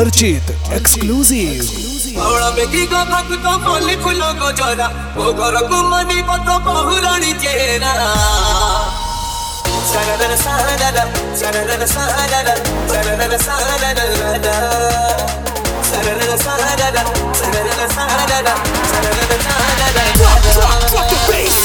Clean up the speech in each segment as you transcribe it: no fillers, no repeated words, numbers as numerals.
Archit exclusive औड़ा बेगी को भक्त मोली फूलों को जोड़ा वो घर को मनी पतो बहुरानी चेहरा सरदर सरदर सरदर सरदर सरदर सरदर सरदर सरदर सरदर सरदर सरदर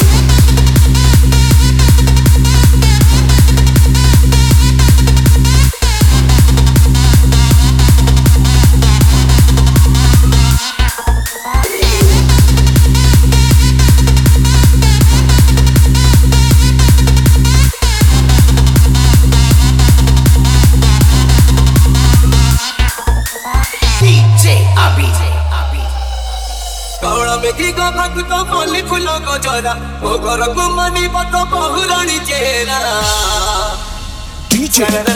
बेगी को भक्त मोली फूलों को जोड़ा वो घर को मनी पतो बहुरानी चेहरा DJ Archit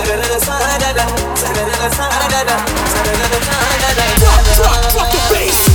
Drop the bass.